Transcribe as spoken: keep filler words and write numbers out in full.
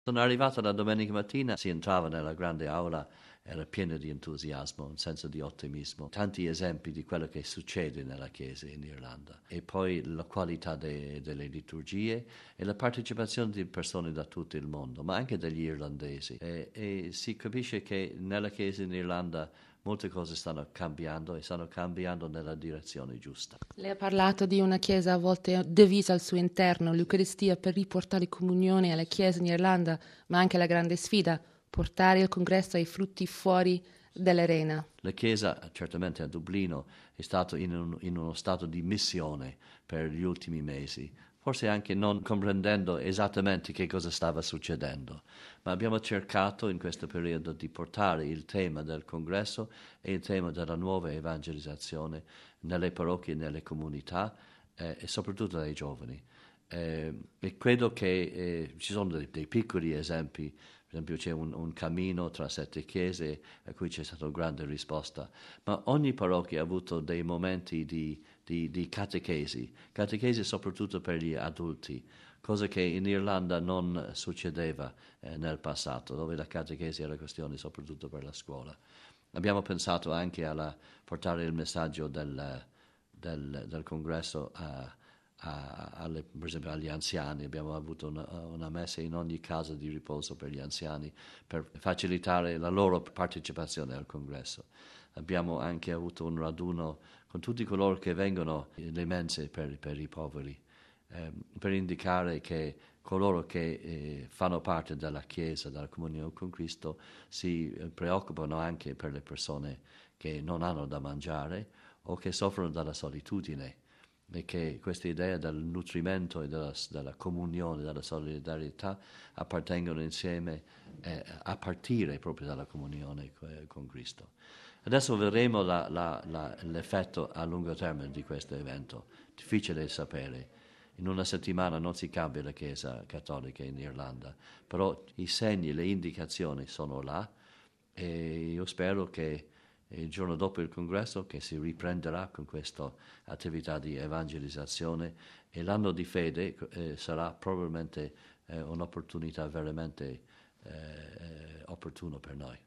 Sono arrivato la domenica mattina, si entrava nella grande aula, era pieno di entusiasmo, un senso di ottimismo, tanti esempi di quello che succede nella Chiesa in Irlanda e poi la qualità de- delle liturgie e la partecipazione di persone da tutto il mondo, ma anche degli irlandesi. E, e si capisce che nella Chiesa in Irlanda molte cose stanno cambiando e stanno cambiando nella direzione giusta. Lei ha parlato di una chiesa a volte divisa al suo interno, l'Eucaristia per riportare comunione alla chiesa in Irlanda, ma anche la grande sfida, portare il congresso ai frutti fuori dall'arena. La Chiesa, certamente a Dublino, è stata in, un- in uno stato di missione per gli ultimi mesi, forse anche non comprendendo esattamente che cosa stava succedendo, ma abbiamo cercato in questo periodo di portare il tema del congresso e il tema della nuova evangelizzazione nelle parrocchie, nelle comunità eh, e soprattutto ai giovani. Eh, e credo che eh, ci sono dei, dei piccoli esempi, per esempio c'è un, un cammino tra sette chiese a cui c'è stata una grande risposta, ma ogni parrocchia ha avuto dei momenti di, di, di catechesi, catechesi soprattutto per gli adulti, cosa che in Irlanda non succedeva eh, nel passato, dove la catechesi era questione soprattutto per la scuola. Abbiamo pensato anche a portare il messaggio del, del, del congresso a a- alle- per esempio agli anziani, abbiamo avuto una, una messa in ogni casa di riposo per gli anziani per facilitare la loro partecipazione al congresso. Abbiamo anche avuto un raduno con tutti coloro che vengono, eh, le mense per, per i poveri, ehm, per indicare che coloro che eh, fanno parte della Chiesa, della comunione con Cristo, si eh, preoccupano anche per le persone che non hanno da mangiare o che soffrono dalla solitudine e che questa idea del nutrimento e della, della comunione, della solidarietà appartengono insieme eh, a partire proprio dalla comunione co- con Cristo. Adesso vedremo la- la- la- l'effetto a lungo termine di questo evento, difficile sapere. In una settimana non si cambia la Chiesa cattolica in Irlanda, però i segni, le indicazioni sono là e io spero che il giorno dopo il congresso che si riprenderà con questa attività di evangelizzazione e l'anno di fede eh, sarà probabilmente eh, un'opportunità veramente eh, opportuna per noi.